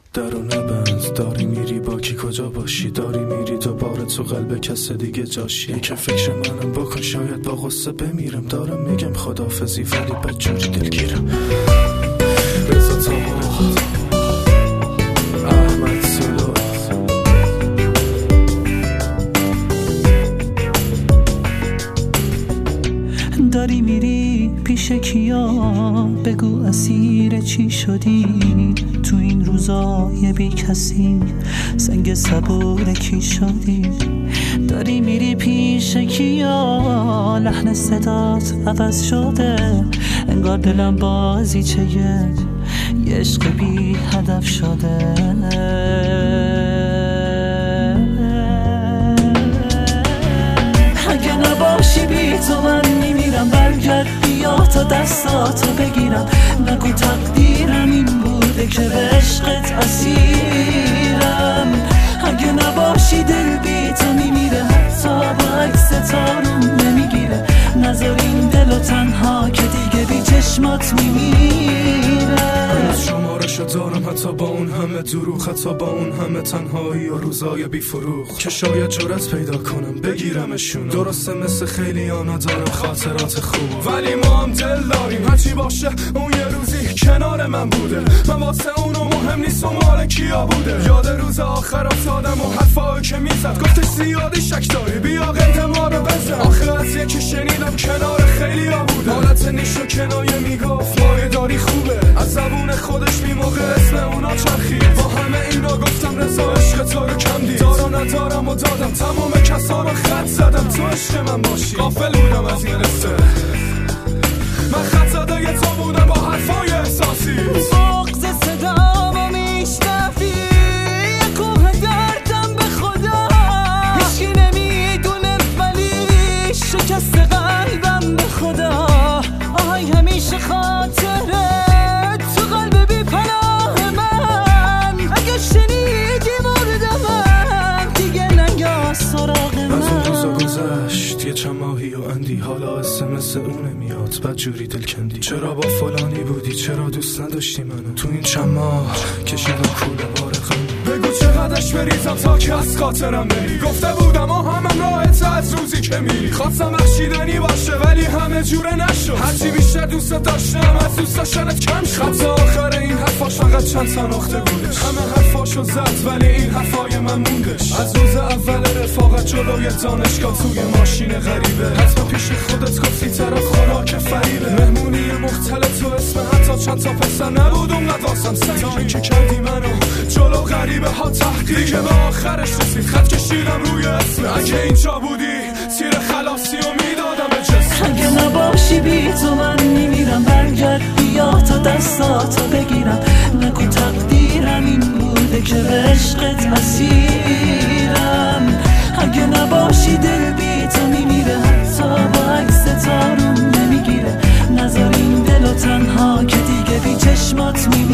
درو نبند، داری میری با کی کجا باشی، داری میری تو بار تو قلب کس دیگه جاشی. که فکر منم بکن شاید با غصه بمیرم، دارم میگم خداحافظی ولی بدجوری دلگیرم. رضا تمام احمد سلو. داری میری پیش کیا، بگو اسیر چی شدی تو این روزای بی کسی، سنگ صبور کی شدی. داری میری پیش کیا، لحن صدات عوض شده، انگار دلم بازی چه یه عشق بی هدف شده. اگه نباشی بی تو من میمیرم، برگرد بیا تا دستاتو بگیرم، نگو تقدیرم این بوده که به عشقت اسیرم. اگه نباشی دل بی تو میمیره، حتی با عکس تارون نمیگیره، نذار این دلو تنها که دیگه بی چشمات میمیره. شمارشو دارم حتی با اون همه دروغ، حتی با اون همه تنهایی و روزای بی فروغ، که شاید جرأت پیدا کنم بگیرمشون. درسته مثل خیلی ها ندارم خاطرات خوب، ولی ما هم دل داریم هرچی باشه اون یه روزی کنار من بوده. من واسه اونو مهم نیست و مال کیا بوده. یاد روز آخر افتادم و حرفایی که میزد، گفتش زیادی شک داری بیا قید ما رو بزن. آخه از یکی شنیدم کنار خیلی ها بوده، حالت نیش و کنایه میگفت مایه داری خوبه، از زبون خودش بی موقع اسم اونا چرخید. با همه اینا گفتم رضا عشق تو رو کم دید، دارم ندارم و دادم تمام کسا رو خط زدم تو عشق من باشی. غافل بودم از یه رسته، من خط زده یه تو بودم با حرفای احساسی. بغض صدامو میشنفی، کوه دردم به خدا هیچی نمیدونه، ولی شکست قلبم به خدا. آهای همیشه خاطره تو قلب بی پناه من، اگه شنیدی مورد من دیگه نیا سراغ من. از اون روزا گذشت یه چند ماهی و اندی، حالا اسمس اونه میاد بدجوری دل کندی. چرا با فلانی بودی، چرا دوست نداشتی منو، تو این چند ماه کشیدم کوله بار غم. بگو چقدرش بریزم تا که از خاطرم بری، گفته بودم همم راحت از روزی که میری. خواستم بخشیدنی باشه ولی همه جوره نشد، هرچی بیشتر دوست داشتم از دوست داشتنت کم شد. خط آخر این حرفاش فقط چند تا نقطه بودش، همه حرفاشو زد ولی این حرفای من موندش. از روز اول رفاقت جلوی دانشگاه توی ماشین غریبه، حتی پیش خودت گفتی طرف خوراک فریبه. مهمونی مختلط و اسم حتی چند تا پسر نبود اونقدر واسم سنگین، تا اینکه کردی منو جلو غریبه ها تحقیر، که به آخرش رسید خط کشیدم روی اسم. اگه اینجا بودی تیر خلاصی رو میدادم به جسم. اگه نباشی بی تو من میمیرم، برگرد بیا تا دستاتو بگیرم، نگو تقدیرم این بوده که به عشقت اسیرم. اگه نباشی دل بی تو میمیره، حتی با عکس تارون نمیگیره، نذار این دلو تنها که دیگه بی چشمات میمیره.